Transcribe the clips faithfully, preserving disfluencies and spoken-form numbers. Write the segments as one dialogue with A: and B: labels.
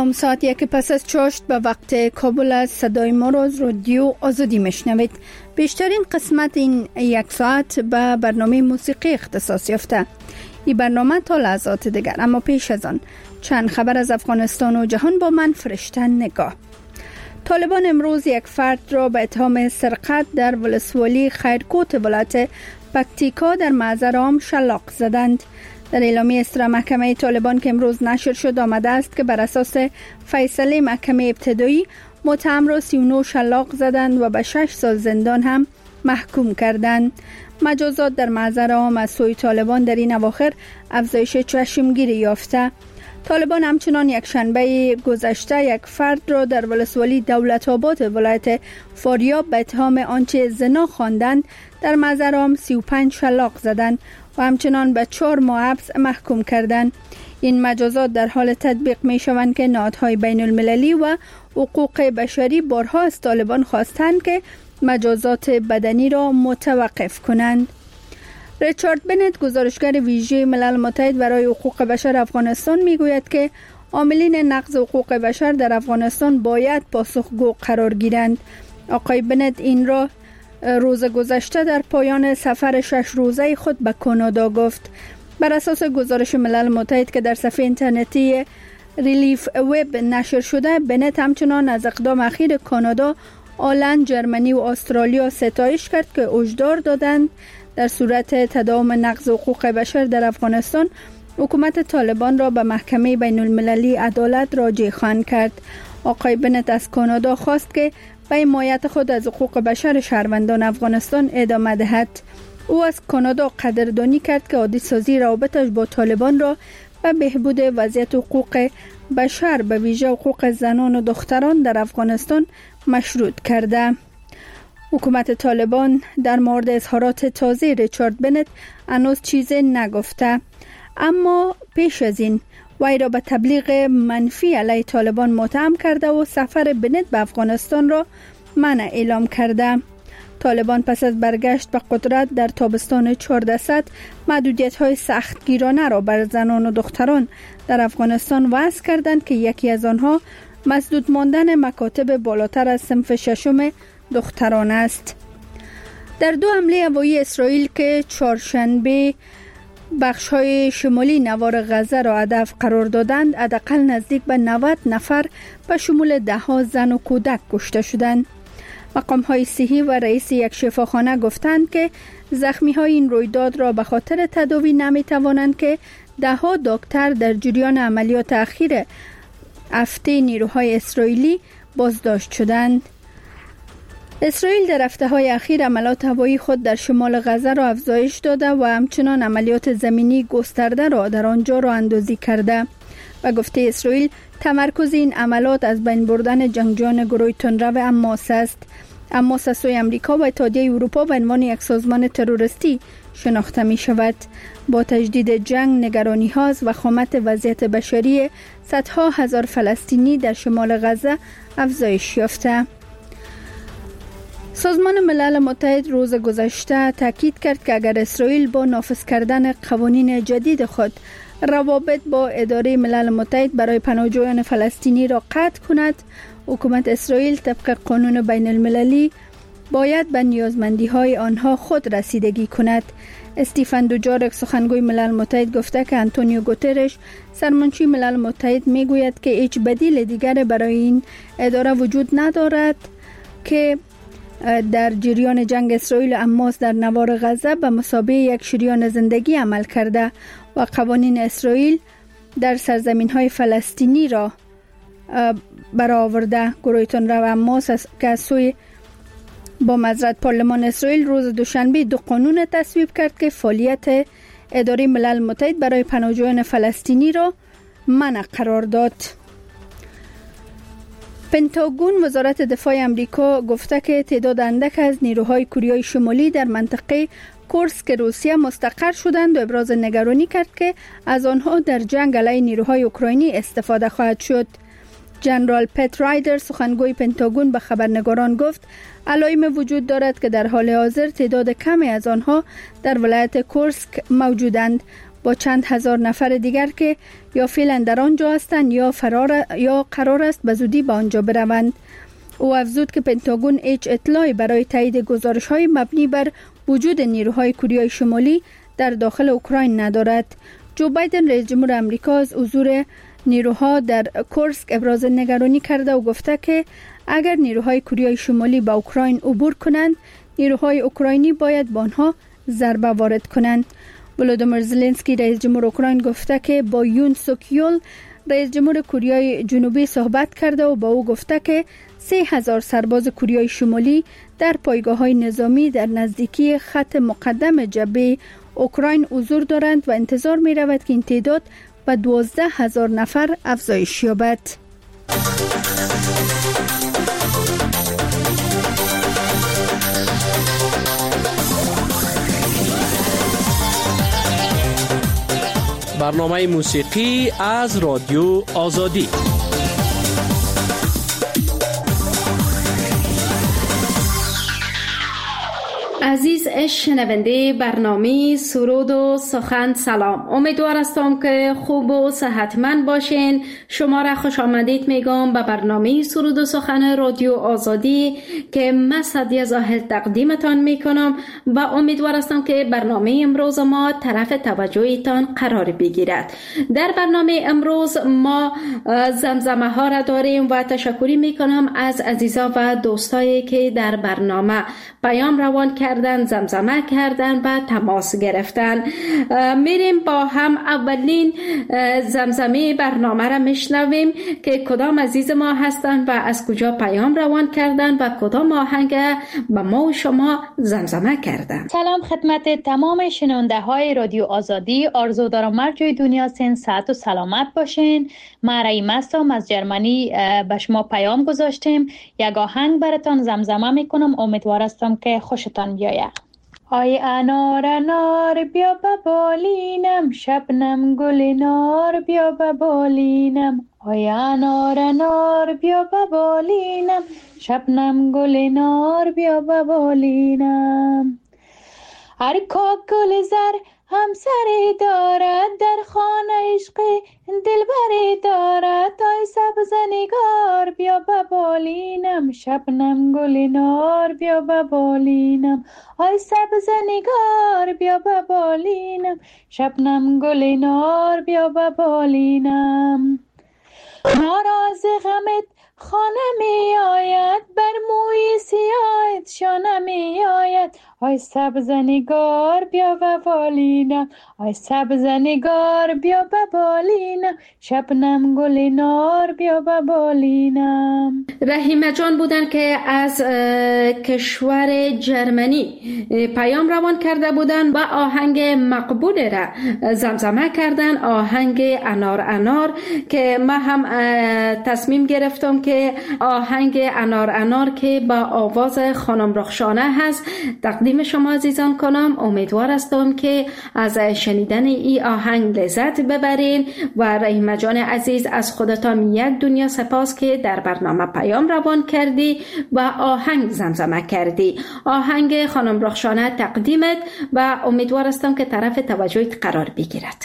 A: سلام، ساعت یک پس از چاشت به وقت کابل از صدای ما را از رادیو آزادی میشنوید. بیشترین قسمت این یک ساعت به برنامه موسیقی اختصاص یافته. این برنامه تا لحظات دیگر، اما پیش از آن چند خبر از افغانستان و جهان با من فرشته نگاه. طالبان امروز یک فرد را به اتهام سرقت در ولسوالی خیرکوت ولایت پکتیکا در معذر عام شلاق زدند. در اعلامیه اصدار محکمه طالبان که امروز نشر شد آمده است که بر اساس فیصله محکمه ابتدایی متهم را سی و نه شلاق زدند و به شش سال زندان هم محکوم کردند. مجازات در معذر عام از سوی طالبان در این اواخر افزایش چشمگیری یافته. طالبان همچنان یک شنبه گذشته یک فرد را در ولسوالی دولت آباد ولایت فاریاب به اتهام آنچه زنا خواندند در معذر عام سی و پنج شلاق زدند و همچنان به چهار ماه حبس محکوم کردند. این مجازات در حال تطبیق می شوند که نهادهای بین المللی و حقوق بشری بارها از طالبان خواستند که مجازات بدنی را متوقف کنند. ریچارد بنت، گزارشگر ویژه ملل متحد برای حقوق بشر افغانستان، می گوید که عاملین نقض حقوق بشر در افغانستان باید پاسخگو قرار گیرند. آقای بنت این را روز گذشته در پایان سفر شش روزه خود به کانادا گفت. بر اساس گزارش ملل متحد که در صفحه اینترنتی ریلیف وب نشر شده، بنت همچنان از اقدام اخیر کانادا، آلند، جرمنی و استرالیا ستایش کرد که هشدار دادند در صورت تداوم نقض حقوق بشر در افغانستان حکومت طالبان را به محکمه بین المللی عدالت راجع خواهند کرد. آقای بنت از کانادا خواست که به حمایت خود از حقوق بشر شهروندان افغانستان ادامه دهد. او از کانادا قدردانی کرد که عادی سازی روابطش با طالبان را به بهبود وضعیت حقوق بشر به ویژه حقوق زنان و دختران در افغانستان مشروط کرده. حکومت طالبان در مورد اظهارات تازه ریچارد بنت هنوز چیزی نگفته، اما پیش از این وی را به تبلیغ منفی علیه طالبان متهم کرده و سفر بنت به افغانستان را منع اعلام کرده. طالبان پس از برگشت به قدرت در تابستان چهاردهصد محدودیت‌های سختگیرانه را بر زنان و دختران در افغانستان وضع کردند که یکی از آنها مسدود ماندن مکاتب بالاتر از صنف ششم دختران است. در دو حمله هوایی اسرائیل که چهارشنبه بخش‌های شمالی نوار غزه را هدف قرار دادند، حداقل نزدیک به نود نفر به شمول ده ها زن و کودک کشته شدند. مقام‌های صحی و رئیس یک شفاخانه گفتند که زخمی‌های این رویداد را به خاطر تداوی نمی‌توانند که ده ها دکتر در جریان عملیات اخیر هفته نیروهای اسرائیلی بازداشت شدند. اسرائیل در هفته‌های اخیر عملیات هوایی خود در شمال غزه را افزایش داده و همچنان عملیات زمینی گسترده را در آنجا راه اندازی کرده و گفته اسرائیل تمرکز این عملیات از بین بردن جنگجویان گروه تندرو حماس است. حماس از سوی آمریکا و اتحادیه اروپا به عنوان یک سازمان تروریستی شناخته می شود. با تجدید جنگ نگرانی ها از وخامت وضعیت بشری صدها هزار فلسطینی در شمال غزه افزایش یافته. سازمان ملل متحد روز گذشته تاکید کرد که اگر اسرائیل با نافذ کردن قوانین جدید خود روابط با اداره ملل متحد برای پناهجویان فلسطینی را قطع کند، حکومت اسرائیل طبق قانون بین المللی باید به نیازمندی‌های آنها خود رسیدگی کند. استیفن دوجارک، سخنگوی ملل متحد، گفته که آنتونیو گوترش، سرمنشی ملل متحد، میگوید که هیچ بدیل دیگر برای این اداره وجود ندارد که در جریان جنگ اسرائیل و حماس در نوار غزه به مثابه یک شریان زندگی عمل کرده و قوانین اسرائیل در سرزمین‌های فلسطینی را برآورده. گروه تندرو حماس که از سوی با معذرت پارلمان اسرائیل روز دوشنبه دو قانون تصویب کرد که فعالیت اداره ملل متحد برای پناهجویان فلسطینی را منع قرار داد. پنتاگون، وزارت دفاع آمریکا، گفته که تعداد اندک از نیروهای کره شمالی در منطقه کورسک روسیه مستقر شدند و ابراز نگرانی کرد که از آنها در جنگ علیه نیروهای اوکراینی استفاده خواهد شد. جنرال پت رایدر، سخنگوی پنتاگون، به خبرنگاران گفت علائم وجود دارد که در حال حاضر تعداد کمی از آنها در ولایت کورسک موجودند. با چند هزار نفر دیگر که یا فعلا در آنجا هستند یا فرار یا قرار است به زودی به آنجا بروند. او افزود که پنتاگون هیچ اطلاعی برای تایید گزارش‌های مبنی بر وجود نیروهای کره شمالی در داخل اوکراین ندارد. جو بایدن رئیس جمهور آمریکا از حضور نیروها در کورسک ابراز نگرانی کرده و گفته که اگر نیروهای کره شمالی به اوکراین عبور کنند، نیروهای اوکراینی باید به آنها ضربه وارد کنند. ولودیمیر زلنسکی رئیس جمهور اوکراین گفته که با یون سوک یول رئیس جمهور کره جنوبی صحبت کرده و با او گفته که سه هزار سرباز کره شمالی در پایگاه‌های نظامی در نزدیکی خط مقدم جبهه اوکراین حضور دارند و انتظار می رود که این تعداد به دوازده هزار نفر افزایش یابد.
B: برنامه موسیقی از رادیو آزادی.
C: عزیز شنونده برنامه سرود و سخن، سلام. امیدوار هستم که خوب و صحتمند باشین. شما را خوش آمدید میگم به برنامه سرود و سخن رادیو آزادی که من سعدیه زاهد تقدیمتان میکنم و امیدوار هستم که برنامه امروز ما طرف توجهتان قرار بگیرد. در برنامه امروز ما زمزمه ها را داریم و تشکری میکنم از عزیزا و دوستایی که در برنامه پیام روان کردن، زمزمه کردن و تماس گرفتن. میریم با هم اولین زمزمه برنامه را میشنویم که کدام عزیز ما هستن و از کجا پیام روان کردن و کدام آهنگ به ما و شما زمزمه کردن.
D: سلام خدمت تمام شنونده های رادیو آزادی. آرزو دارم هر جای دنیا سن ساعت و سلامت باشین. ما رحیم هستم از جرمنی، به شما پیام گذاشتیم. یک آهنگ براتون زمزمه میکنم، امیدوار هستم که خوشتان بیاید. آی انار انار بیا به بالینم، شبنم گل نار بیا به بالینم. آی انار انار بیا به بالینم، شبنم گل نار بیا به بالینم. هر کا گل زر همسری دارد، در خانه عشق دلبری دارد. آی سبز نگار بیا به بالینم، شبنم گل نار بیا به بالینم. آی سبز نگار بیا به بالینم، شبنم گل نار بیا به بالینم. ناراز غمت خانه می آید، بر موی سیاهت شانه می آید. آی سبز نگار بیا به بالینم، آی سبز نگار بیا به بالینم، شبنم گل نار بیا به بالینم.
C: رحیمه جان بودن که از کشور جرمنی پیام روان کرده بودن و آهنگ مقبول را زمزمه کردن، آهنگ انار انار، که ما هم تصمیم گرفتم که آهنگ انار انار که با آواز خانم رخشانه هست تقدیم شما عزیزان کنم. امیدوار هستم که از شنیدن این آهنگ لذت ببرین و رحیمه جان عزیز از خودتان یک دنیا سپاس که در برنامه پیام روان کردی و آهنگ زمزمه کردی. آهنگ خانم رخشانه تقدیمت و امیدوار هستم که طرف توجهت قرار بگیرد.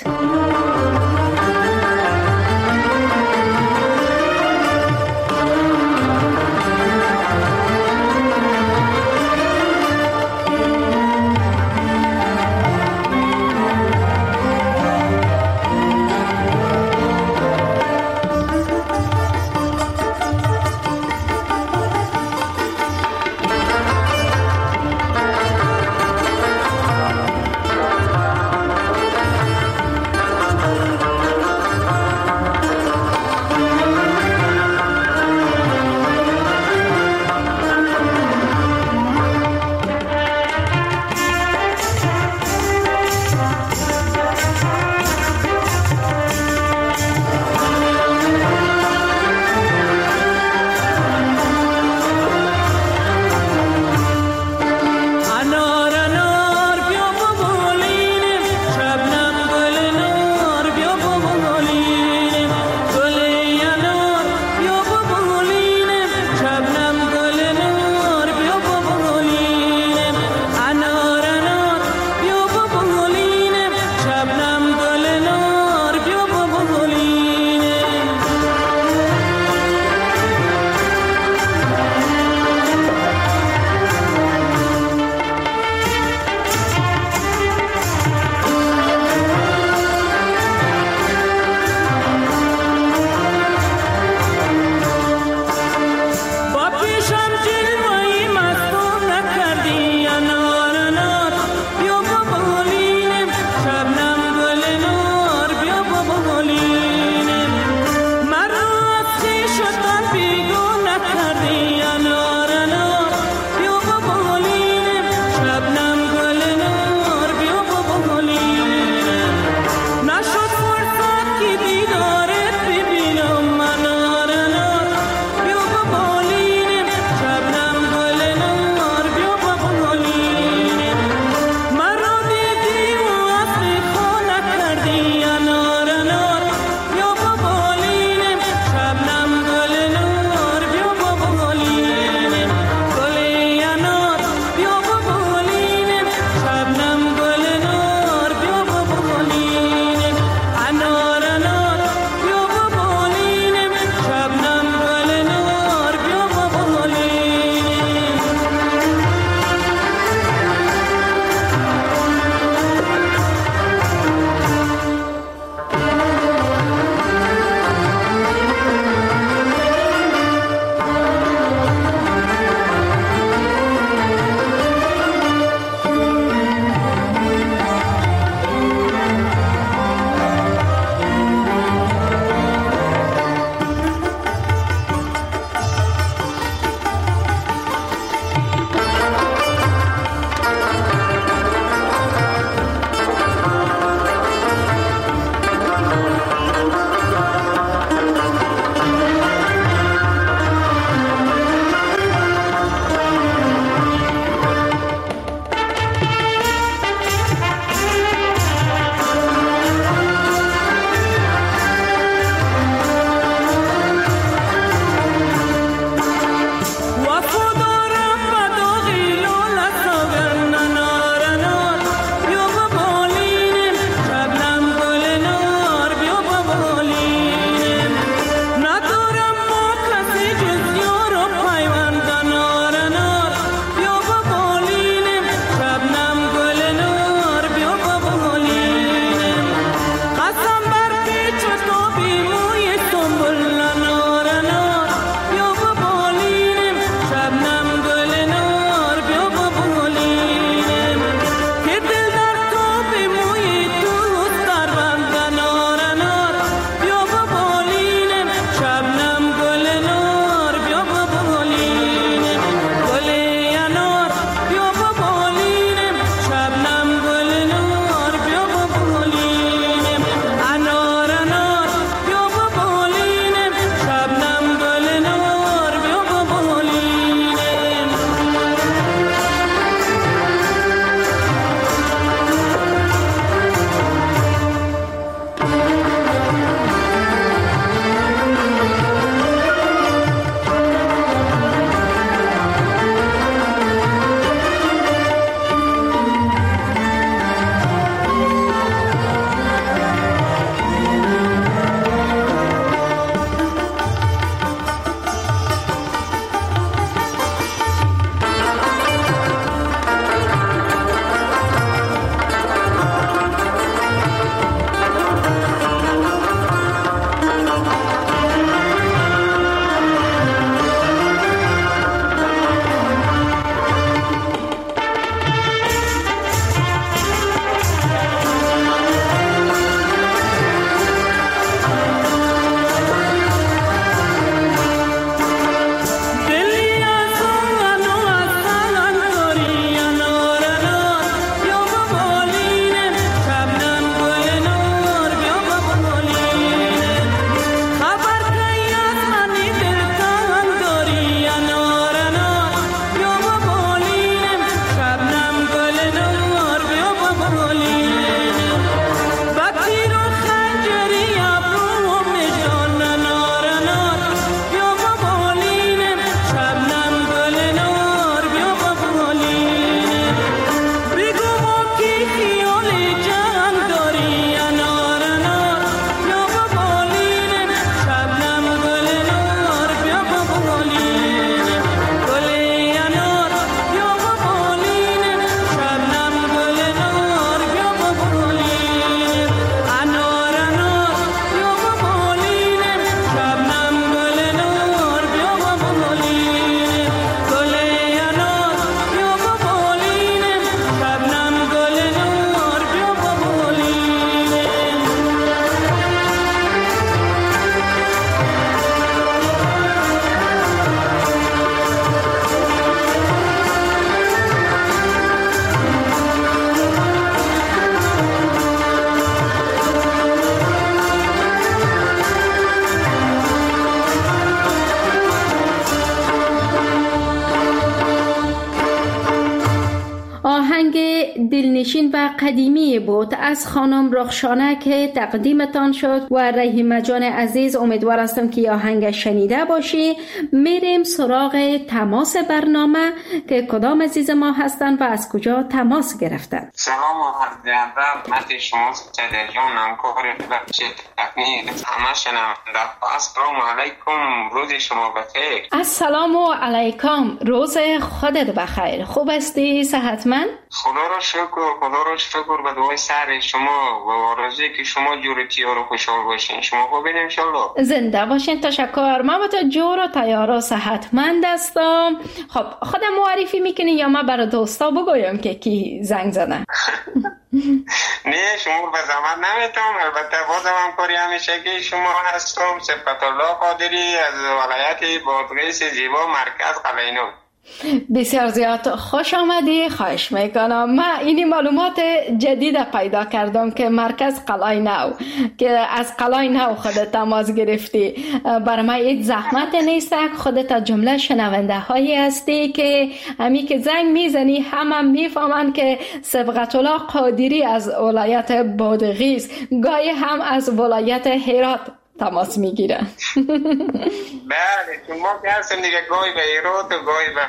C: دلنشین و قدیمی بود از خانم رخشانه که تقدیمتان شد و رحیمه جان عزیز، امیدوار هستم که آهنگ شنیده باشی. میریم سراغ تماس برنامه که کدام عزیز ما هستن و از کجا تماس گرفتن.
E: سلام و حضرت مت شما سید جان همکار بخشید تکنیک همه شنونده. السلام علیکم، روز شما بخیر.
C: السلام علیکم، روز خودت بخیر. خوب هستی؟ صحتمند؟
E: خدا را شکر، خدا را شکر به دعای سر شما و آرزوی که شما جورتی و خوشحال باشین. شما خوبین انشالله؟
C: زنده باشین، تشکر. من با تو جور و تیار و صحتمند هستم. خب خودم معرفی میکنی یا من برای دوستا بگویم که کی زنگ زدن؟
E: نه شما به زحمت نمیتونم، البته بازم همکاری همیشه که شما هستم. صفت الله قادری از ولایت بادغیس زیبا، مرکز قلعه نو.
C: بسیار زیاد خوش آمدی، خواهش میکنم. من اینی معلومات جدید پیدا کردم که مرکز قلعه نو، که از قلعه نو خودت تماس گرفتی. برای من هیچ زحمت نیست، خودت از جمله شنونده هایی هستی که همی که زنگ میزنی هم هم میفهمن که صبغت الله قادری از ولایت بادغیس، گاهی هم از ولایت هرات تماس میگیره.
E: بله چون ما که هستیم دیگه گاهی به ایرات و گاهی به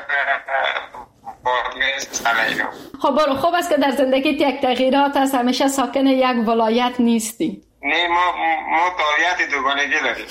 E: بادغیس قلعه نو.
C: خب برو، خوب است که در زندگیت یک تغییرات هست، همیشه ساکن یک ولایت نیستی.
E: نه ما ما طبیعت دوگانگی داریم.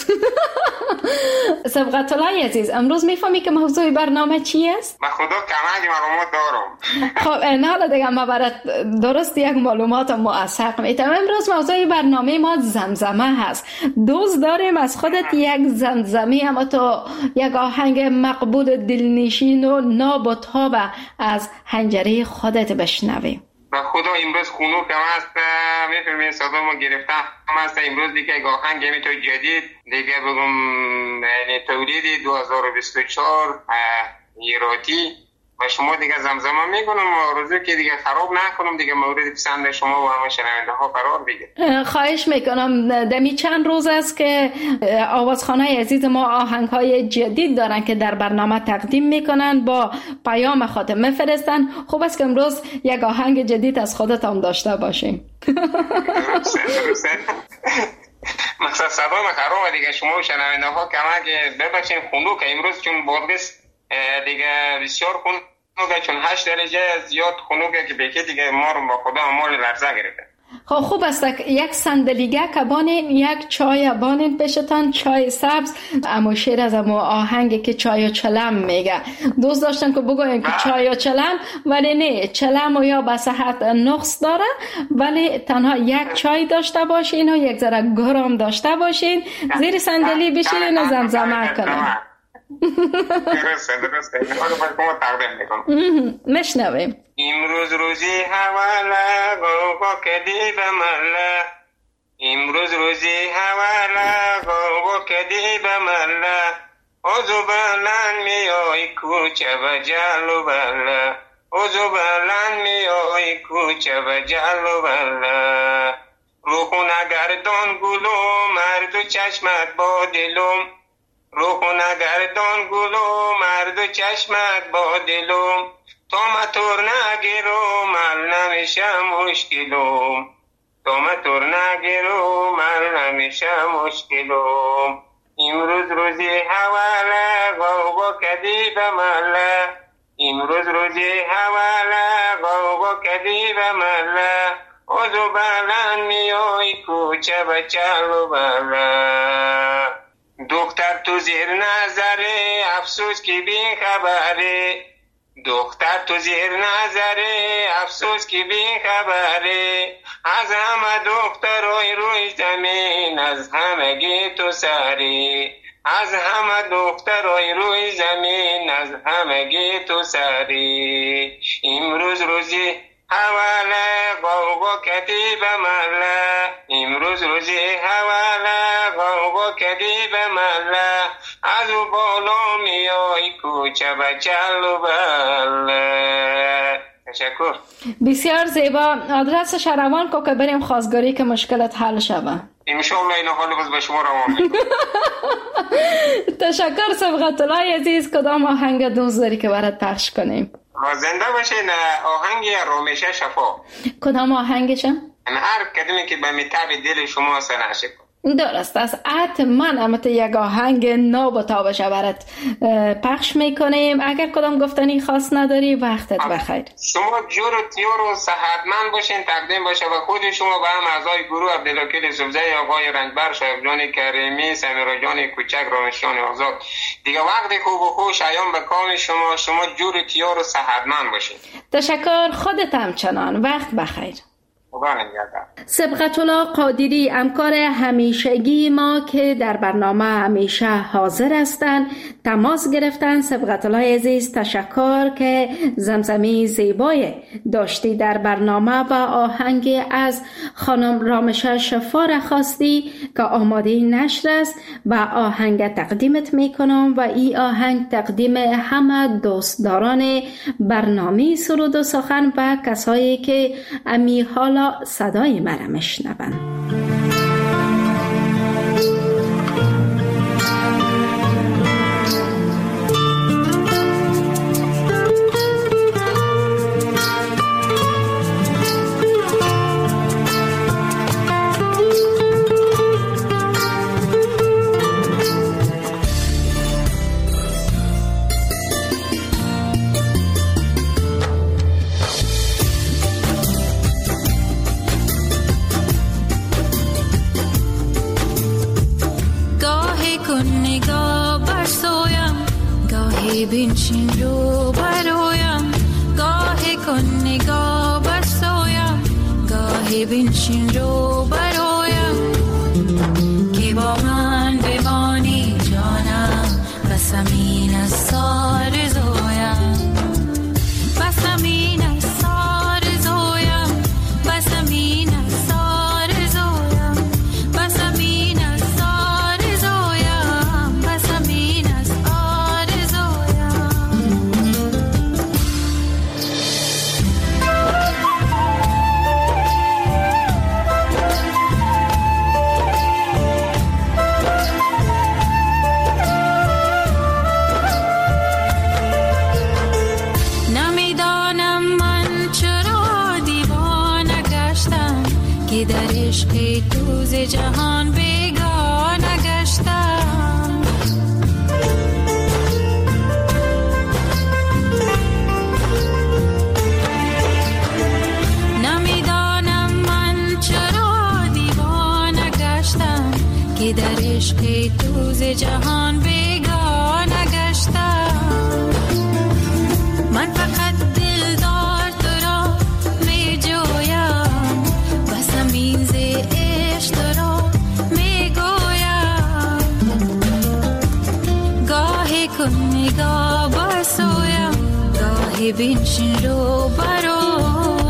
C: صبغت الله عزیز، امروز میفهمی که موضوع برنامه چی است؟
E: من خدا کمک معلومات دارم.
C: خب این حالا دیگه ما برات درست یک معلومات موثق میتم. امروز موضوع برنامه ما زمزمه هست. دوست داریم از خودت یک زمزمه، اما تو یک آهنگ مقبول دلنشین و ناب و تاب از حنجره خودت بشنویم.
E: و خدا امروز خونو کم است، میفهمین صدا ما گرفتم است. امروز دیگه آهنگ می تو جدید دیگه بگم یعنی تولید دو هزار و بیست و چهار ایراتی و شما دیگه زمزمه میکنم و آرزو که دیگه خراب نکنم دیگه مورد پسند شما و همه شنونده ها قرار بگیره.
C: خواهش میکنم. دمی چند روز است که آوازخانه عزیز ما آهنگ های جدید دارن که در برنامه تقدیم میکنن، با پیام خاطر میفرستن. خوب است که امروز یک آهنگ جدید از خودت هم داشته باشیم.
E: درسته درسته. مقصد صدا ما خراب دیگه، شما شنونده ها کمک ببخشین. خونو که امروز چون بادغیس دیگه بسیار خونوگه، چون هشت درجه زیاد خونوگه که بکی دیگه ما رو با خدا مال لرزه گرفته.
C: خب خوب است یک صندلیگه کبانین، یک چای بانین بشتن، چای سبز. اما شیر از اما آهنگی که چای و چلم میگه. دوست داشتن که بگویم که چای و چلم، ولی نه، چلم و یا به صحت نقص داره، ولی تنها یک چای داشته باشین و یک ذره گرم داشته باشین، زیر صندلی بشین و زمزمه کنین.
E: درسته درسته. حالا باید که ما تقدیم میکنم.
C: مشنویم.
E: امروز روزی حوالا گوگو کدی به ملا، امروز روزی حوالا گوگو کدی به ملا، اوزو بلن میای کوچه و جلو بلا، اوزو بلن میای کوچه و جلو بلا، روخون گردان گلو مرد چشمت با دلم، روخون گردان گلو مرد چشمت با دلم، تو مطور نگیرو مل نمیشه مشکلم، تو مطور نگیرو مل نمیشه مشکلم، امروز روزی حواله گوگو کدی به مله، امروز روزی حواله گوگو کدی به مله، اوزو بلن میای کوچه و چلو بله، دختر تو زیر نظره افسوس که بی خبره، دختر تو زیر نظره افسوس که بی خبره، از همه دخترای روی زمین از همگی تو سری، از همه دخترای روی زمین از همگی تو سری، امروز روزی حواله گوگو کدی به مله، امروز روزی حواله گوگو کدی به مله، از او بالا میای کوچه و چلو بله. تشکر.
C: بسیار زیبا. آدرس شروان کو که بریم خواستگاری که مشکلت حل شوه.
E: انشاءالله این حال باز به شما روان میکنم.
C: تشکر صبغت الله عزیز. کدام آهنگ دوست داری که برات پخش کنیم؟
E: زنده باشین. آهنگ رامشه شفا.
C: کدام آهنگشم؟
E: هر کدومی که به میتاب دل شما سنعشه کن.
C: درست است. حتما امت یک آهنگ نو با تابش برات پخش میکنیم. اگر کدام گفتنی خاص نداری وقتت بخیر.
E: شما جور و تیور و صحتمند باشین، تقدیم باشه و خود شما به هم اعضای گروه عبدالوکیل سبزه، آقای رنجبر، شایب جان کریمی، سمیرا جان کوچک، رامشان آزاد. دیگه وقت خوب و خوش ایام به کام شما. شما جور و تیور و صحتمند باشین. تشکر.
C: خودت همچنان. وقت بخیر. سبقت الله قادری همکار همیشگی ما که در برنامه همیشه حاضر هستند تماس گرفتن. سبقت الله عزیز تشکر که زمزمه زیبای داشتی در برنامه و آهنگ از خانم رامشه شفا را خواستی که آماده نشر است و آهنگ تقدیمت میکنم و این آهنگ تقدیم همه دوستداران برنامه سرود و سخن و کسایی که امی حالا صدای مرا میشنون.
F: بنشین رو برایم، گاهی کن نگاه برسایم، گاهی بنشین رو برایم که با من بمانی جانم، بس امین از سار زویم، بس امین از سار زویم، بس امین از سار زویم، بس امین از سار زویم، بس امین از در عشق تو ز جهان بیگانه گشتم، نمیدانم من چرا دیوانه گشتم که در عشق تو ز جهان بیگانه گشتم. من فقط دلدار تو را می جویم، بس امین ز عشق تو را می گویم، گاهی کن نگاه برسویم، گاهی بنشین رو برایم.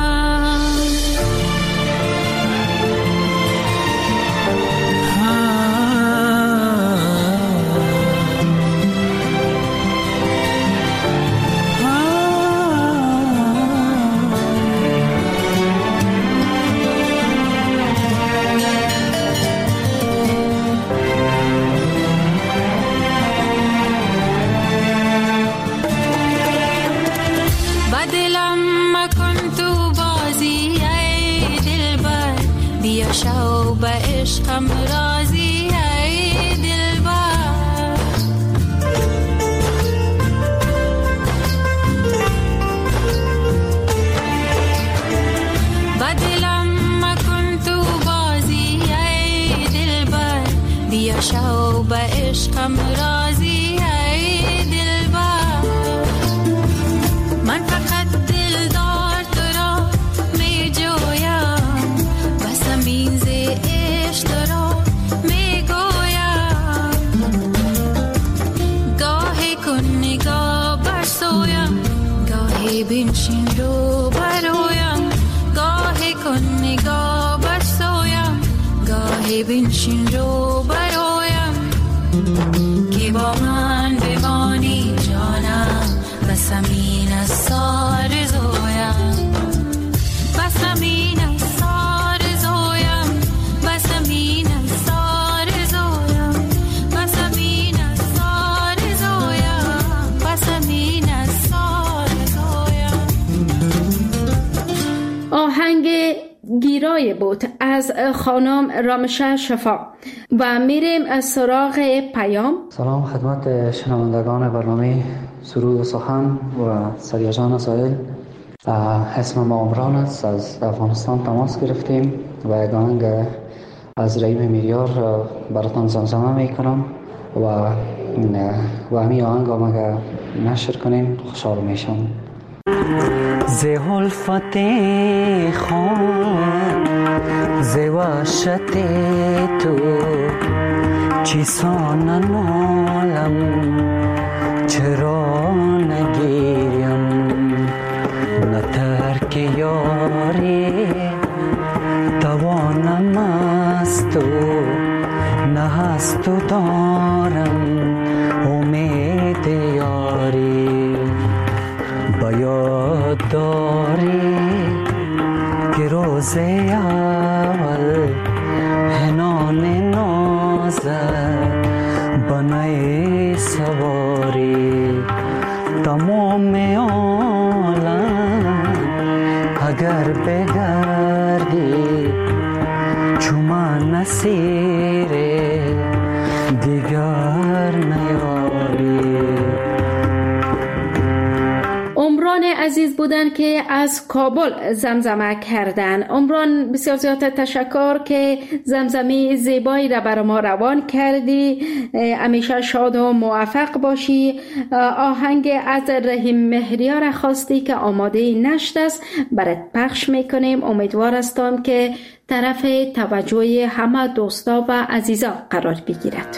F: شو به عشقم راضی ای دلبر، با دلم مکن تو بازی ای دلبر، بیا شو به عشقم راضی ای دلبر. من فقط دلدار تو را می جویم، بس امین ز عشق تو را می گویم، گاهی کن نگاه برسویم، گاهی بنشین رو برایم، گاهی کن نگاه برسویم، گاهی بنشین رو برایم که با من بمانی جانم، بس امین از سار زویم، بس امین از سار زویم، بس امین از سار زویم، بس امین از سار زویم، بس امین از سار زویم.
C: آهنگ گیرای بود از خانم رامشه شفا و میریم از سراغ پیام.
G: سلام خدمت شنوندگان برنامه سرود و سخن و سریاجان سایل. اسم ما عمران است، از افغانستان تماس گرفتیم و یک آهنگ از رحیم میریار براتان زمزمه میکنم و و همین آهنگ آمگه نشر کنین خوشحال میشم.
H: زی حلفت خون زی وحشت تو چیسان نالم چرا نگیریم نترک یاری توانم از تو نه از تو دارم امید یاری یاد داری که روز اول هنان نازد بنای سواری تمام عالم اگر بگردی چوما نسیر دیگر نیاری.
C: عمران عزیز بودن که از کابل زمزمه کردن. عمران بسیار زیاد تشکر که زمزمه زیبایی را برای ما روان کردی. همیشه شاد و موفق باشی. آهنگ از رحیم مهریار خواستی که آماده نشد است برات پخش میکنیم. امیدوار هستم که طرف توجه همه دوستا و عزیزا قرار بگیرد.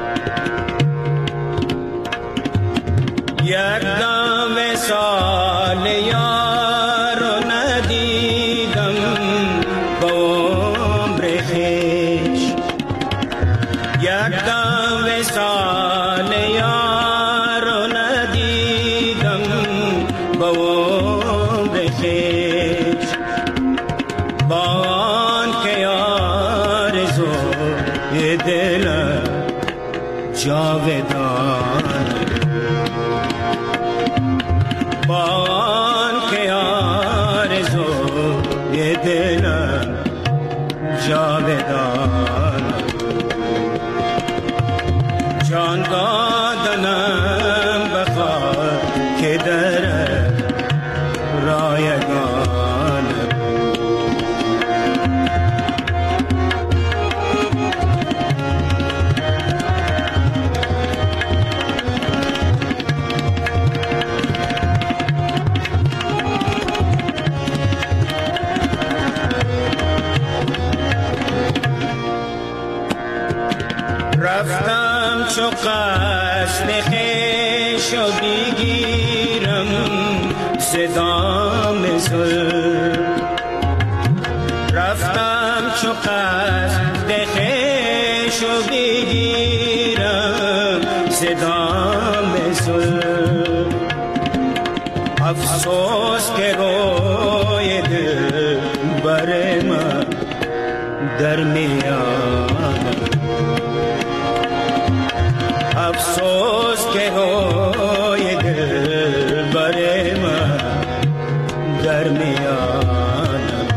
I: یک دم سال سال یار ندیدم با عمر خویش، یک دم وصال یار ندیدم با عمر خویش، با آن که آرزوی دلم جاودان، با آن که آرزوی دلم جاودان، جان دادنم به خاک در رایگانم. رفتم چو قصد خویش و بگیرم صدام زلف، رفتم چو قصد خویش و بگیرم صدام زلف، افسوس که روی دل بر من در میانم، افسوس که روی دل بر من در میانم،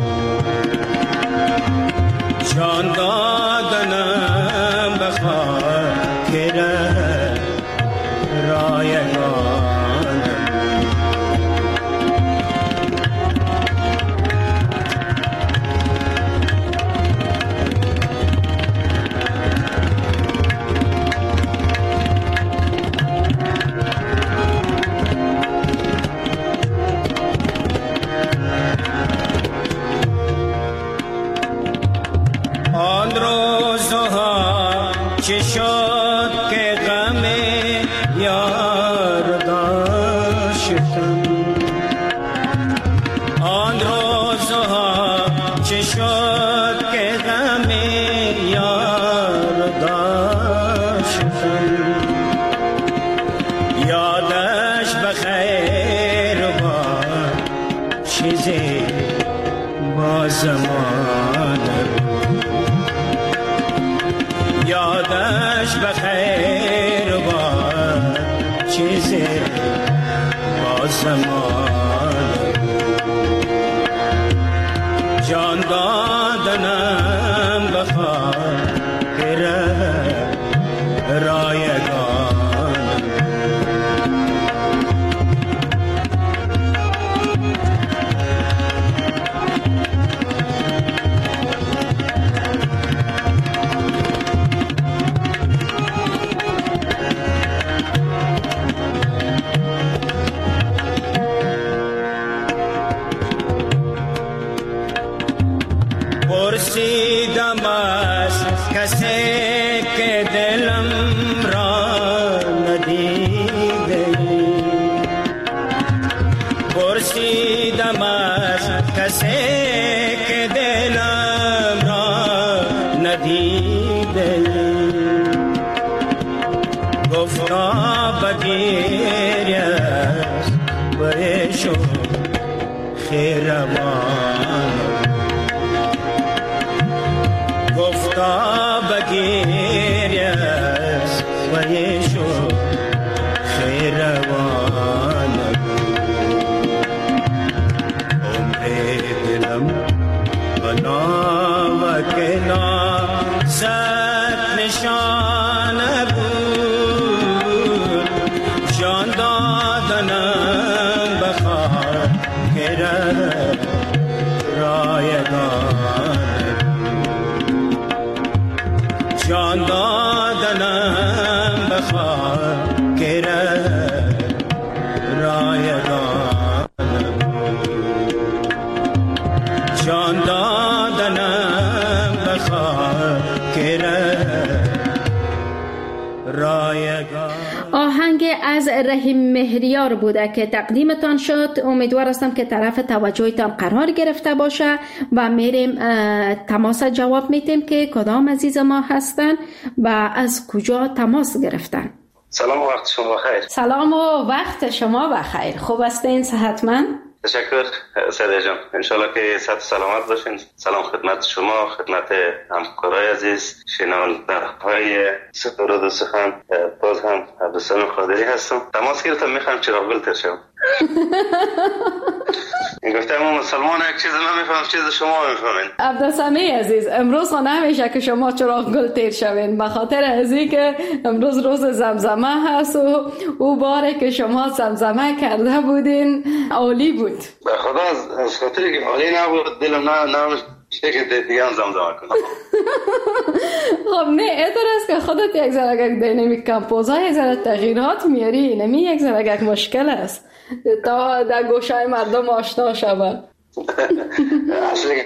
I: جان دادنم به خاک رایگانم. آن روزها چه شد که غم یار داشتم، آن روزها چه شد که غم یار داشتم، یادش بخیر با چیزی با زمانم، یادش بخیر باد چیزی با زمان، جان دادنم به خاک رایگانم. پرسیدم از کسی که دلم را ندیده، پرسیدم از کسی که دلم را ندیده، گفتا بگیر است بریشو خیروان، گفتا بگیر است بریشو خیروان، عمر دلم بنا و کنا زد نشانه بود، جان دادنم به خاک رایگان، جان دادنم به خاک رایگان، جان دادنم به خاک رایگان.
C: آهنگ از رحیم مهریار بوده که تقدیمتان شد. امیدوار هستم که طرف توجهتان قرار گرفته باشه و میریم تماس جواب میتیم که کدام عزیز ما هستن و از کجا تماس گرفتن.
J: سلام و وقت شما بخیر.
C: سلام و وقت شما بخیر. خوب هستین؟ صحتمند؟
J: تشکر سعید جان، انشالله که صحت و سلامت باشین. سلام خدمت شما، خدمت همکارای عزیز شنونده های سرود و سخن. باز هم عبدالسلام قادری هستم. تماس گرفتم میخوام چراغ گل تر شم. این گفتم ما مسلمان یک چیز من میفهم چیز شما میفهمین.
C: عبدالسمی عزیز، امروز خو نمیشه که شما چراغ گل تیر شوین، به خاطر ازی که امروز روز زمزمه هست و او باره که شما زمزمه کرده بودین عالی بود.
J: به خدا از خاطری که عالی نبود دلم نه نمیشه که دیگه هم زمزمه کنم.
C: خب نه ایتر است که خودت یک ذره دینامیک کمپوزا یک ذره تغییرات میاری، نمی یک ذره مشکل است تا در گوشای مردم آشنا شود.
J: اصلا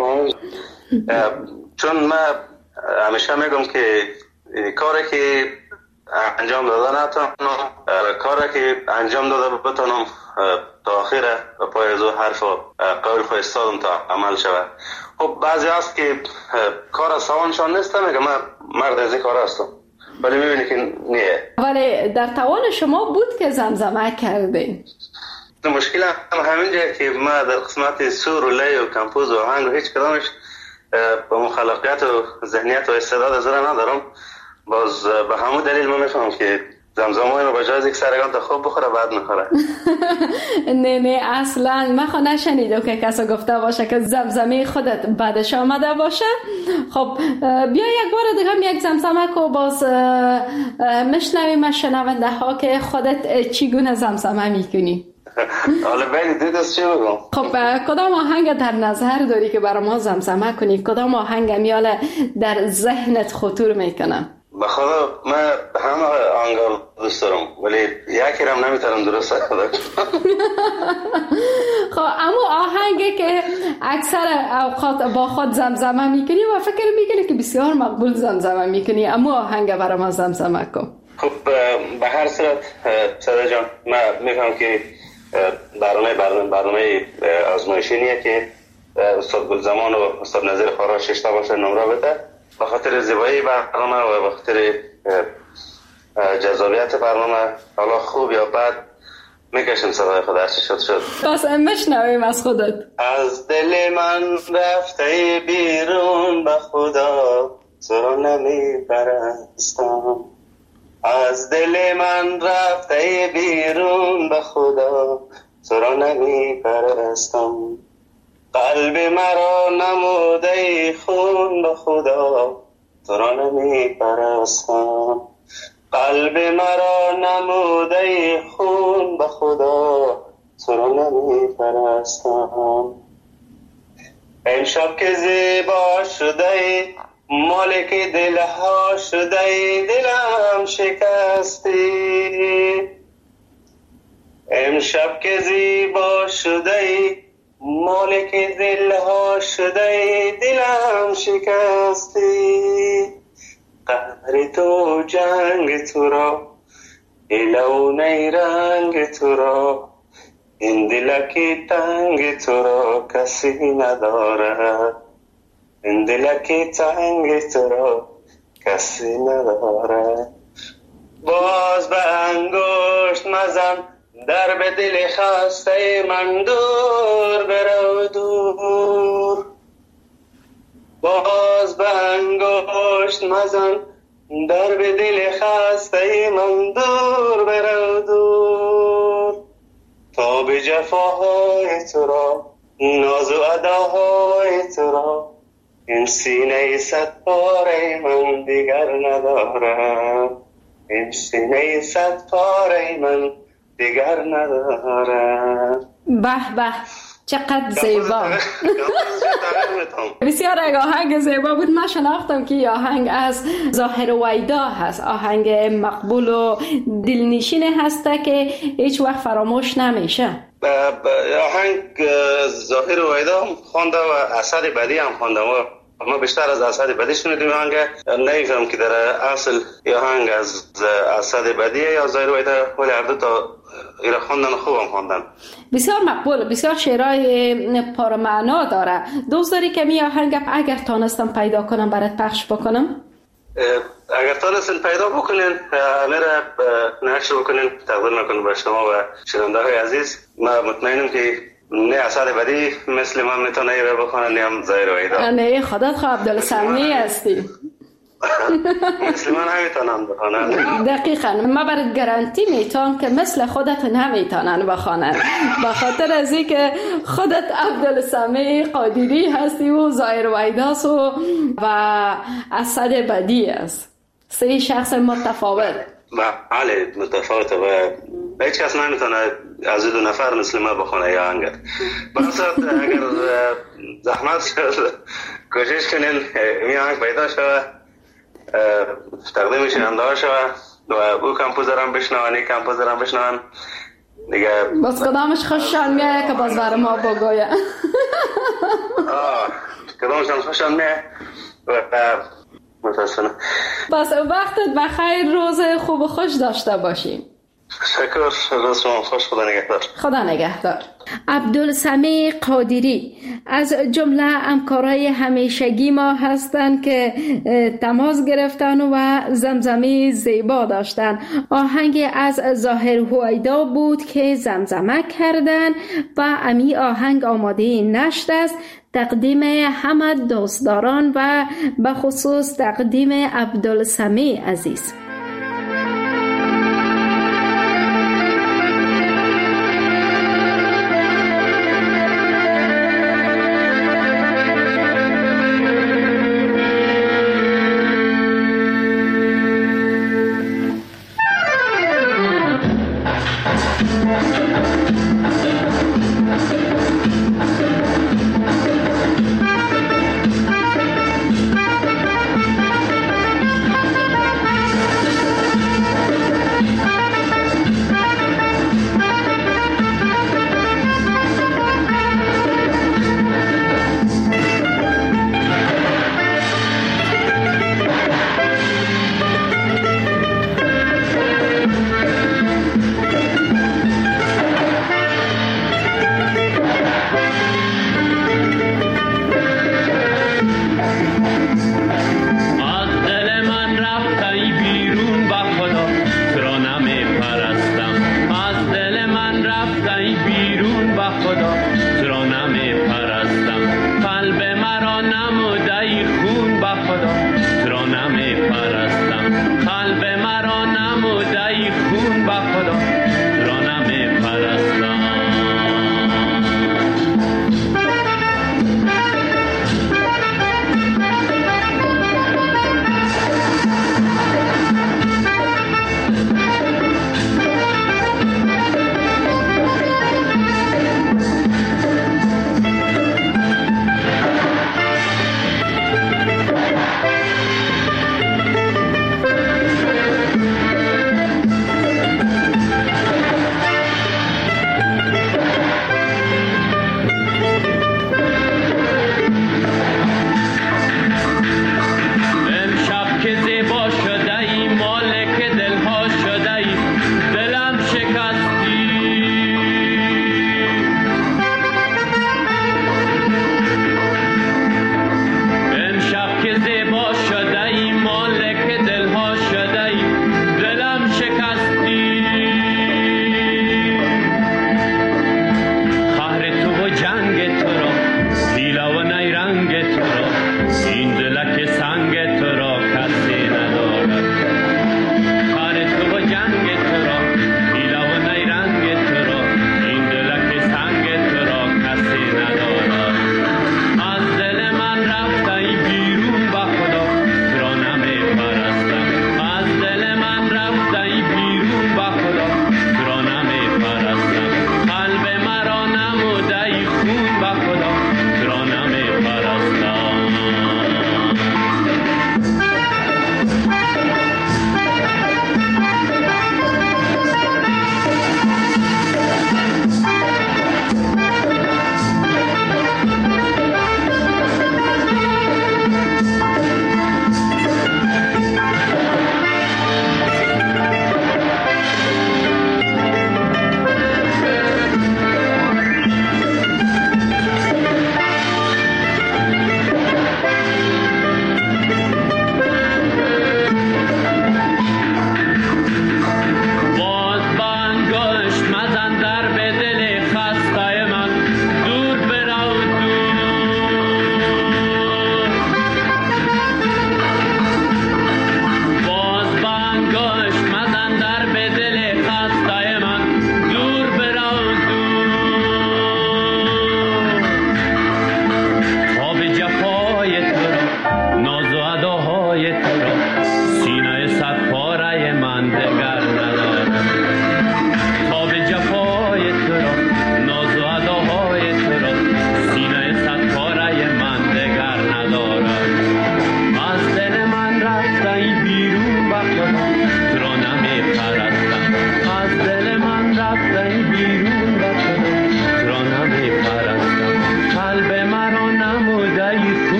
J: چون من همیشه میگم که کاری که انجام داده نتونم، کاری که انجام داده بتونم تا آخره و پای از او حرف و قول خود استادم تا عمل شود. خب بعضی هست که کار سوانشان نیست، میگم من مرد از این کار هستم، ولی میبینی که نیه.
C: ولی در توان شما بود که زمزمه کردین.
J: مشکل هم همینجا که ما در قسمت سور و لی و کمپوز و آهنگ و هیچ کدامش با مخالقیت و ذهنیت و استعداد از را ندارم. باز به همون دلیل ما میفهم که زمزمه های ما با جایز یک سرگان تا خوب بخوره بعد میخوره.
C: نه نه اصلا من خود نشنیدم که کسی گفته باشه که زمزمه خودت بعدش آمده باشه. خب بیا یک بار دیگه هم یک زمزمه کو باز مشنویم از شنونده ها که خودت چیگونه زمزمه میکنی.
J: حالا بین دو دست چی بگم؟
C: خب کدام آهنگ در نظر داری که برای ما زمزمه کنی؟ کدام آهنگ میال در ذهنت خطور میکنه؟
J: به خدا من همه آهنگا دوست دارم ولی یکی رم نمیتونم درست ادا کنم.
C: خب اما آهنگی که اکثر اوقات با خود زمزمه میکنی و فکر میکنی که بسیار مقبول زمزمه میکنی، اما آهنگ برای ما زمزمه کن.
J: خب به هر صورت ساده جان، من میفهم که برنامه برنامه برنامه آزمایشی نیه که استاد گلزمان و استاد نظیر خارا ششتا باشه نمره بده. به خاطر زیبایی برنامه و به خاطر جذابیت برنامه، حالا خوب یا بد میکشم صدای خود هرچی شد شد.
C: پس مشنویم از خودت.
J: از دل من رفته بیرون به خدا تو را نمیپرستم. از دل من رفته بیرون به خدا تو را نمیپرستم. قلب مرا نموده خون به خدا تو را نمیپرستم. قلب مرا نموده خون به خدا تو را نمیپرستم. امشب که زیبا شده مالک دلها شده دلم شکستی. امشب که زیبا شده مالک دلها شده دلم شکستی. قهر تو جنگ تو را ایلونه رنگ تو را این دلکی تنگ تو را کسی ندارد. این دلکی تنگ تو را کسی ندارد. باز به انگشت مزن در به دل خسته من دور برو دور. باز به انگشت مزن در به دل خسته من دور برو دور. تا به جفاهای تو را ناز و اداهای تو را این سینه صد پاره من دیگر ندارم. این سینه صد پاره من دیگر ندارم.
C: به به چقدر زیبا. بسیار آهنگ زیبا بود. من شناختم که آهنگ از ظاهر ویدا هست، آهنگ مقبول و دلنشین هسته که هیچ وقت فراموش نمیشه.
J: آهنگ ظاهر ویدا هم خونده و اثر بدی هم خونده و ما بیشتر از اسد بدی شنیدیم آهنگ. نمیفهم که در اصل یا آهنگ از اسد بدی یا زاهر وحیده، ولی هر دو تا ایره خوندن خوبم خوندن.
C: بسیار مقبول، بسیار شعرهای پرمعنا داره. دوست داری که می آهنگ اگر تانستم پیدا کنم برات پخش بکنم؟
J: اگر تانستن پیدا بکنین میره نشر بکنین، تقدیم میکنم به شما و شنونده های عزیز. ما مطمئنم که نه اسد بدی مثل من میتونه ایره بخونه، نه هم زاهر وحیده.
C: نه خودت خواه عبدالسمی هستی.
J: مثل من نمیتونن بخونن.
C: دقیقاً ما برات گارانتی میتونم که مثل خودت نمیتونن بخونن، به خاطر از اینکه خودت عبدالسمی قادری هستی و زاهر وحیده است و اسد بدی است. سه شخص متفاوت.
J: بله متفاوته و هیچ کس نمیتونه از دو نفر مثل ما بخونه یا آهنگ. بسات اگر زحمت شد کوشش کنین این آهنگ پیدا شود، تقدیم شنونده ها شود و او کمپوزر هم بشنوان، این کمپوزر هم بشنوان دیگه.
C: بس کدامش خوششان میایه که باز بر ما بگویه؟
J: آه کدامشان خوششان میایه و متاسفانه.
C: بس وقتت بخیر، روز خوب و خوش داشته باشیم.
J: شکر، روز شما خوش، خدا نگهدار.
C: خدا نگهدار. عبدالسمی قادری از جمله همکارای همیشگی ما هستند که تماس گرفتن و زمزمه زیبا داشتن. آهنگ از زاهر وحیده بود که زمزمه کردن و امی آهنگ آماده نشر است. تقدیم همه دوستداران و به خصوص تقدیم عبدالسمی عزیز.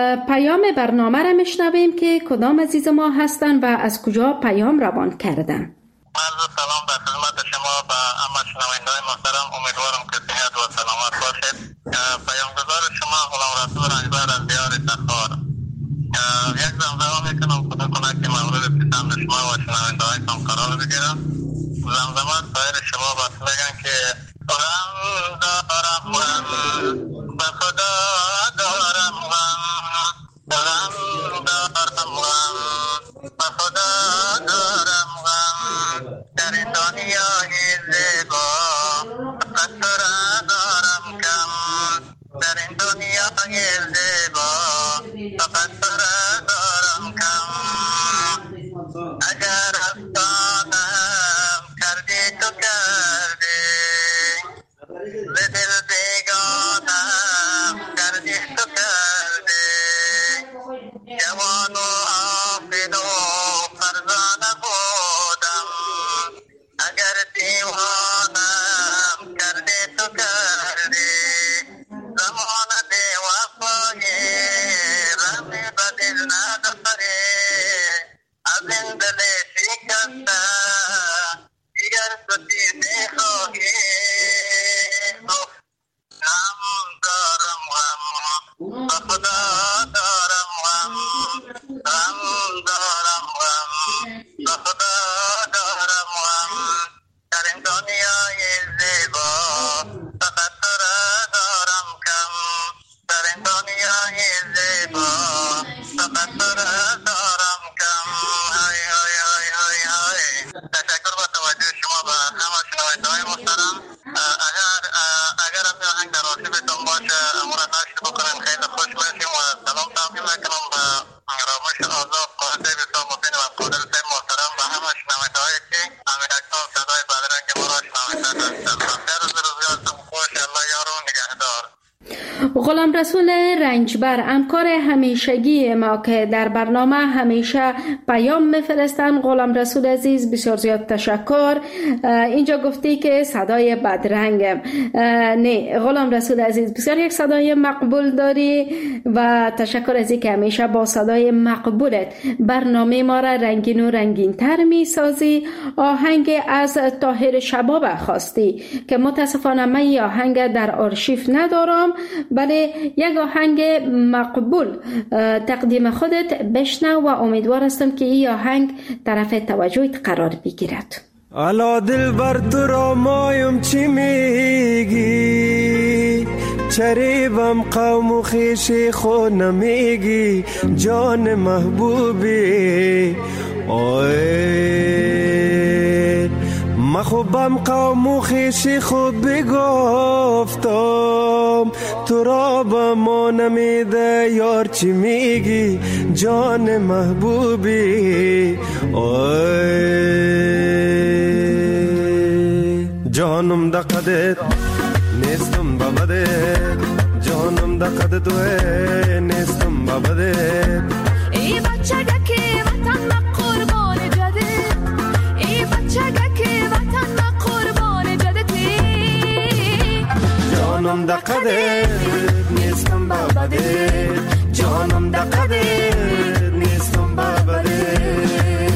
C: پیام برنامه را میشنویم که کدام عزیز ما هستند و از کجا پیام روان کردن.
K: عرض سلام در خدمت شما و همه شنوندگان محترم. امیدوارم که صحت و سلامت باشید. پیامگزار شما غلام رسول رنجبر از دیار تخار. یک زمزمه میکنم خدا کنه که مورد پسند شما و شنوندگانتان قرار بگیرم. زمزمه سایر شما بس بگن که غم دارم غم به خدا دارم غم غم دارم غم به خدا دارم غم در این دنیای زیبا فقط تو را دارم کم در این دنیای زیبا فقط تو را دارم کم اگر افسانم کردی تو کردی به دل بیگانم کردی تو کردی جوان و حافظ و فرزانه بودم اگر دیوانم کردی تو کردی زمان بی وفایی رمی بدل نداری از این دل شکسته دیگر تو چیزی خواهی غم دارم غم به خدا دارم غم غم دارم غم به خدا دارم غم در این دنیای زیبا فقط تو را دارم کم در این دنیای زیبا فقط تو را دارم کم های های های های های. تشکر با توجه شما و همه شنوندگان محترم. اگر اگر هم آهنگ در آرشیوتون باشه امور نشر بکنیم خیلی خوش باشیم و سلام تقدیم میکنم به رامش آزاد قاعده بسیار محسن و قادر صاحب محترم و همه شنوندگانی که امیر اکرم صدای بدرنگ ما را شنونده هستند. خیر روز روزیاتون خوش. الله یار و نگهدار.
C: غلام رسول رنجبر همکار همیشگی ما که در برنامه همیشه پیام میفرستن. غلام رسول عزیز بسیار زیاد تشکر. اینجا گفتی که صدای بدرنگم. نه غلام رسول عزیز بسیار یک صدای مقبول داری و تشکر از اینکه همیشه با صدای مقبولت برنامه ما را رنگین و رنگین تر می سازی. آهنگ از طاهر شباب خواستی که متاسفانه من این آهنگ در آرشیو ندارم، بله یک آهنگ مقبول تقدیم خودت بشنو و امیدوار هستم که این آهنگ طرف توجهت قرار بگیرد.
L: الا دل بر تو را مایم چی میگی چریبم قوم و خیشی خود نمیگی جان محبوبی اوه مخوبم قوم و خیشی خود بگفتم تو را با ما نمیده یار چی میگی جان محبوبی اوه جانم دا قدت نیستم بابدت جانم دا قدت توه نیستم بابدت
F: ای بچه که وطن ما قربان جدت ای بچه که وطن ما قربان جدتی
L: جانم دا قدت نیستم بابدت جانم دا قدت نیستم بابدت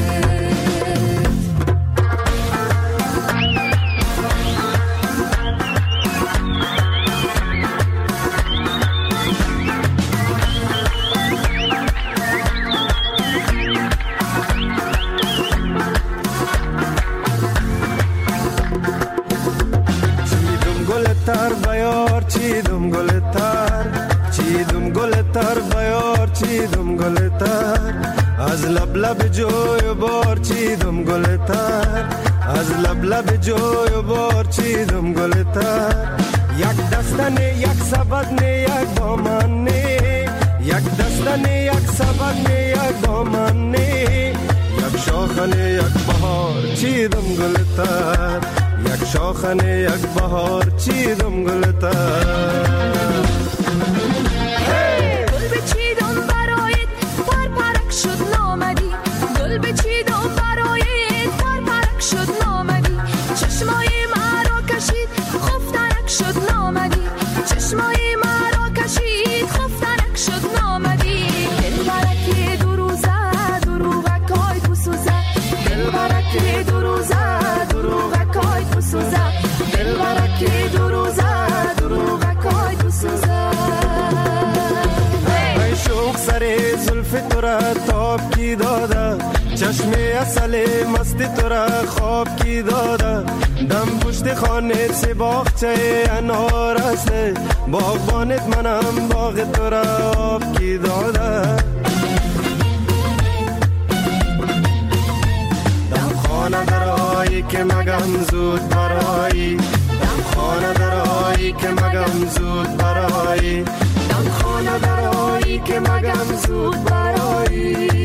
L: تر بیار چیدم گل تر چیدم گل تر بیار چیدم گل تر از لب لب جوی بار چیدم گل تر از لب لب جوی بار چیدم گل تر یک دستن یک سبد نه یک دامن نه یک دستن یک سبد نه یک دامن نه یک شاخن یک بهار چیدم گل تر یک شاخنه یک بهار چیدم گلتر
F: گل بچیدم برایت پر پرک شد نامدی گل بچیدم برایت پر پرک شد نامدی چشمای مرا کشید خفتنک شد نامدی چشمای مرا کشید خفتنک شد نامدی
L: اصل مستی تو را خواب کی داده دم پشت خانه سی باغچه انار است باغبانت منم باغ تو را آب کی داده دم خانه درایی که مگم زود برایی دم خانه درایی که مگم زود برایی دم خانه درایی که مگم زود برایی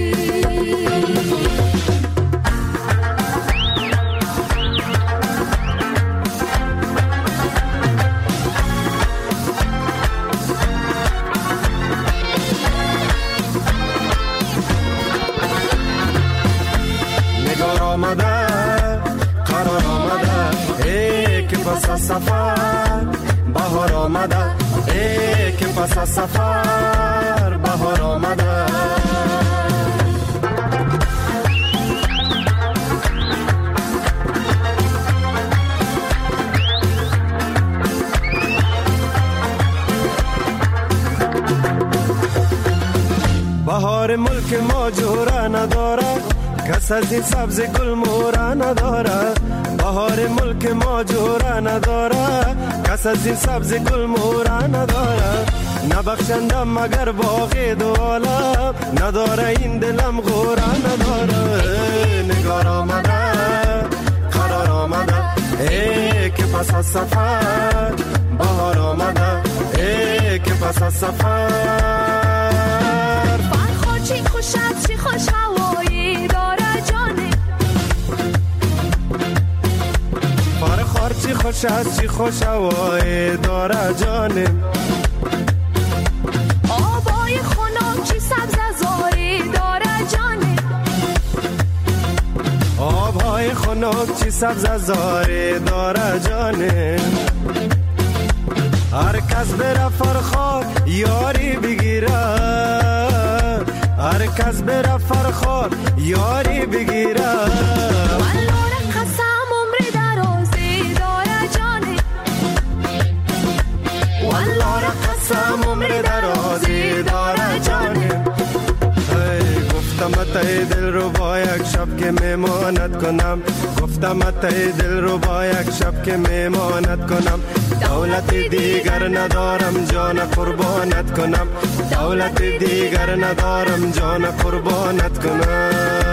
L: آمده قرار آمده ای که پس از سفر بهار آمده ای که پس از سفر بهار آمده بهار ملک ما جوره نداره کس از این سبز گل مورا نداره بهار ملک ما جوره نداره کس از این سبز گل مورا نداره نبخشندم مگر باغ دو عالم نداره این دلم غوره نداره نگار آمده قرار آمده ای که پس از سفر بهار آمده ای که پس از سفر
F: فرخا چی خوش از چی خوش هوایی داره
L: خار چی خوش است چی خوش هوای داره جانم
F: آبای خنک چی سبز زاری داره جانم
L: آبای خنک چی سبز زاری داره جانم هر کس بره فرخار یاری بگیره هر کس بره فرخار یاری بگیره عمر درازی داره جانم گفتم اتای دل رو با یک شب که میمانت کنم گفتم اتای دل رو با یک شب که میمانت کنم دولت دیگر ندارم جان قربانت کنم دولت دیگر ندارم جان قربانت کنم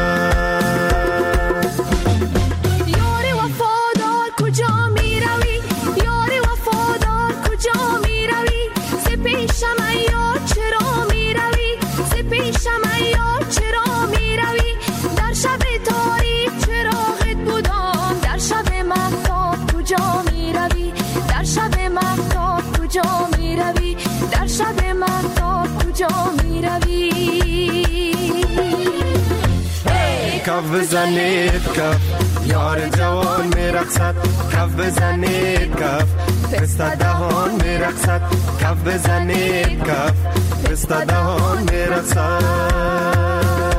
F: یاری وفادار کجا می روی یاری وفادار کجا می روی پیشم ایار چرا می روی ز پیشم ایار چرا می روی در شب تاریک چراغت بودم در شب مهتاب کجا می روی در شب مهتاب کجا می روی در شب مهتاب کجا می روی
L: کف بزنید کف یار جوان می رقصد کف بزنید کف پستا دهان می رقصد کف بزنید کف پستا دهان می رقصد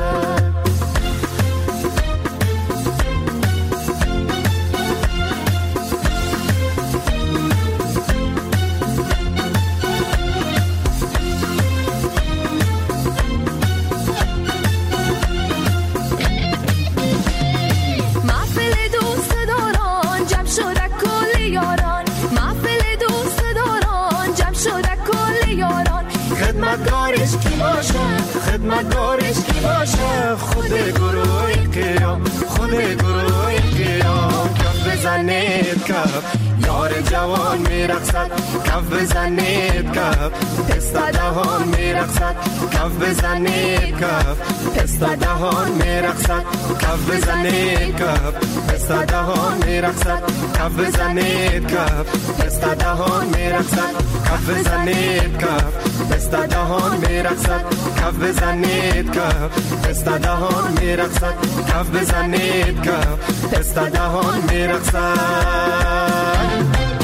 L: خدمتگارش کی باشه خدمتگارش کی باشه خود گروه قیام خود گروه قیام کف بزنید کف یار جوان میرقصد کف بزنید کف پستا دهان میرقصد کف بزنید کف پستا دهان میرقصد کف بزنید کف پستا دهان میرقصد کف بزنید کف پستا دهان میرقصد کف بزنید کف پستا دهان میرقصد کف بزنید کف پستا دهان میرقصد کف بزنید کف پستا دهان میرقصد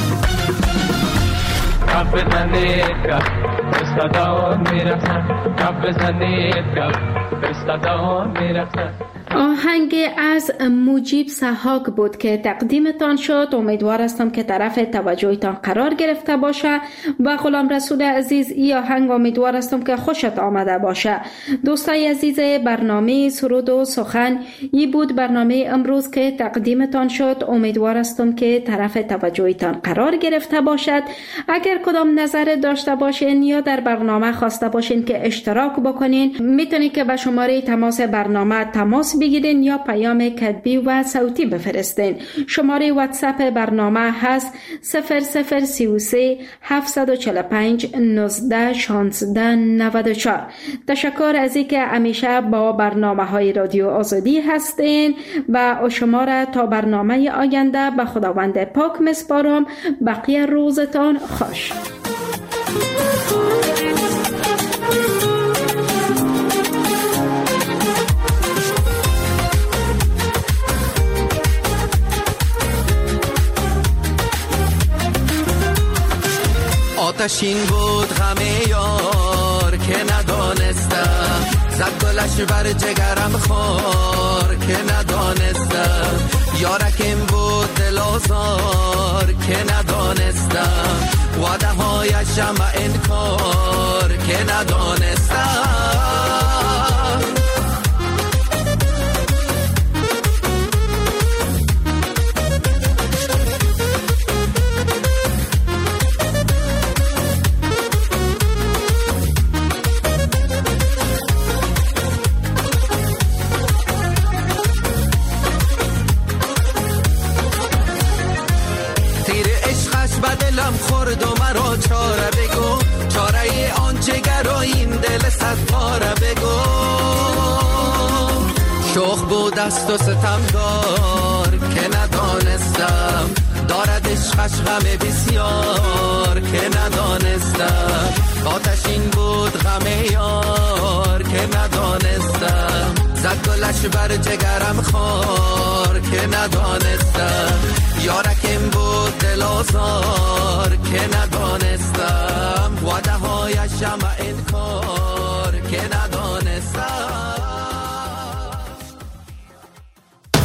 M: کف بزنید کف پستا دهان میرقصد کف بزنید کف پستا دهان میرقصد
C: آهنگ از مجیب سحاک بود که تقدیمتان شد. امیدوار هستم که طرف توجهتان قرار گرفته باشه و غلام رسول عزیز ای آهنگ امیدوار هستم که خوشت آمده باشه. دوستای عزیز برنامه سرود و سخن ای بود برنامه امروز که تقدیمتان شد. امیدوار هستم که طرف توجهتان قرار گرفته باشد. اگر کدام نظر داشته باشین یا در برنامه خواسته باشین که اشتراک بکنین میتونید که به شماره تماس برنامه تماس بگیرین یا پیام کتبی و صوتی بفرستین. شماره واتساپ برنامه هست صفر صفر سی و سه هفت چهار پنج نوزده شانزده نود و چهار. تشکر از اینکه همیشه با برنامه های رادیو آزادی هستین و شما را تا برنامه آینده به خداوند پاک مسپارم. بقیه روزتان خوش.
N: آتشین بود غم یار که ندانستم، زد گلش بر جگرم خار که ندانستم. یارکم بود دل آزار که ندانستم، وعده هایشم انکار که ندانستم. دلم خورد و مرا چاره بگو، چاره آن جگر و این دل صد پاره بگو. شوخ بود است و ستمگار که ندانستم، دارد عشقش غم بسیار که ندانستم. آتشین بود غم یار که ندانستم، زد گلش بر جگرم خار